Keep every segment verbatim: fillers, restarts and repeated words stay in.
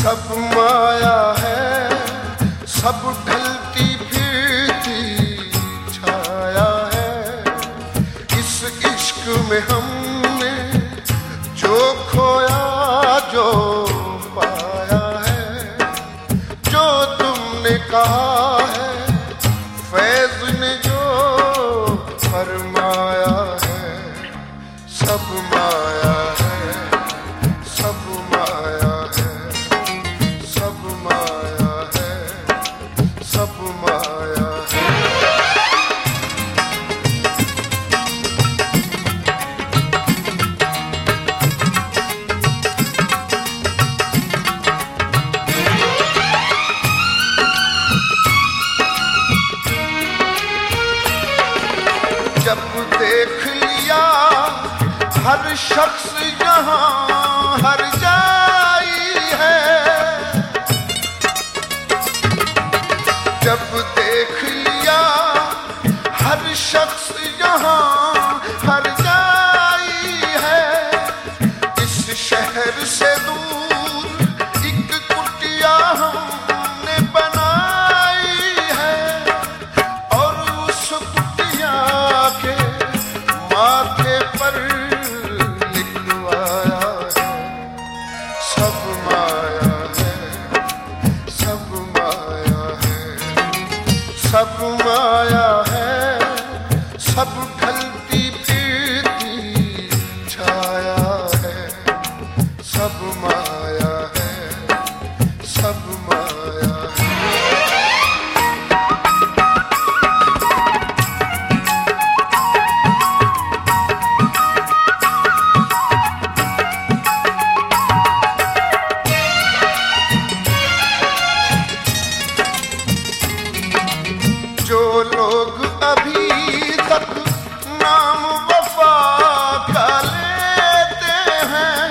सब माया है, सब ढलती फिरती छाया है। इस इश्क में हमने जो खोया जो पाया है, जो तुमने कहा है फैज ने जो फरमाया है। सब माया है, सब माया है, सब माया है, सब माया है। जब देख लिया हर शख्स यहाँ हर जाई है, जब देख लिया हर शख्स यहाँ हर जाई है। इस शहर से दूर एक कुटिया हमने बनाई है, और उस कुटिया के माथे पर लिखवाया है। सब माया है, सब माया है, सब माया है, सब ढलती फिरती छाया है। सब माया है, सब माया है। जो लोग अभी तक नाम वफा का लेते हैं,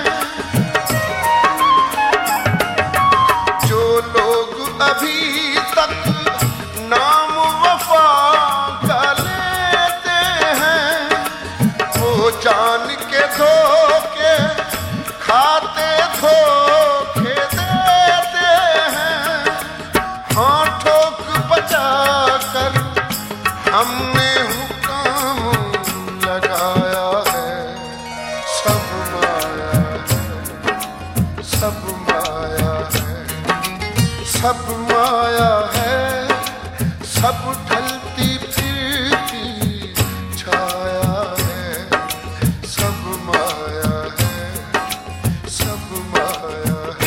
जो लोग अभी तक नाम वफा का लेते हैं, वो जान के धोखे खाते धोखे देते हैं। हाँ ठोक बचा कर हमने हुक्म लगाया है। सब माया है, सब माया है, सब माया है, सब ढलती फिरती छाया है। सब माया है, सब माया है।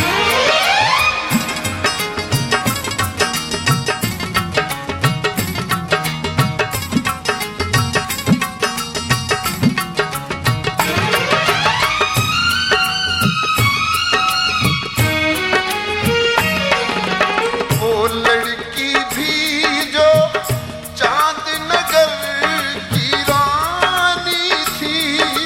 वो लड़की भी जो चांद नगर की रानी थी,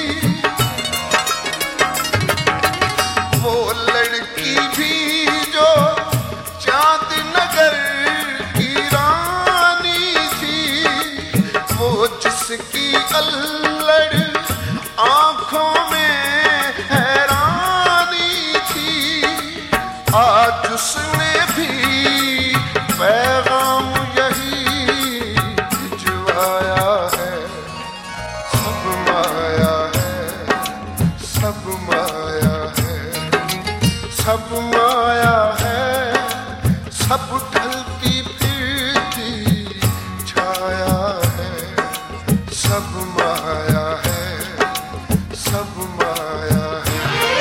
वो लड़की भी जो चांद नगर की रानी थी, वो जिसकी अल्लड़ आंखों में हैरानी थी, आज उसने भी पैगाम यही भिजवाया है। सब माया है, सब माया है, सब माया है, सब ढलती फिरती छाया है। सब माया है, सब माया है।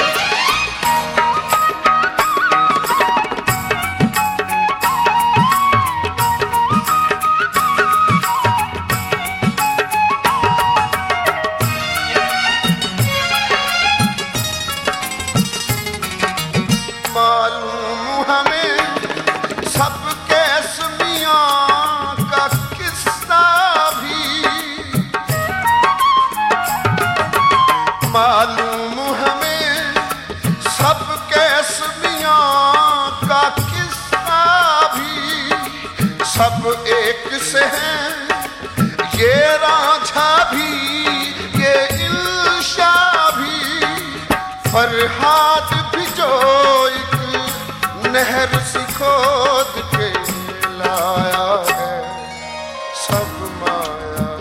मालूम हमें सबके मियां का किस्सा भी, मालूम हमें सबके मियां का किस्सा भी। सब एक से हैं ये रांझा भी ये इल्शा भी, फरहाद भी जो एक नहर सी खोद के लाया है सब माया।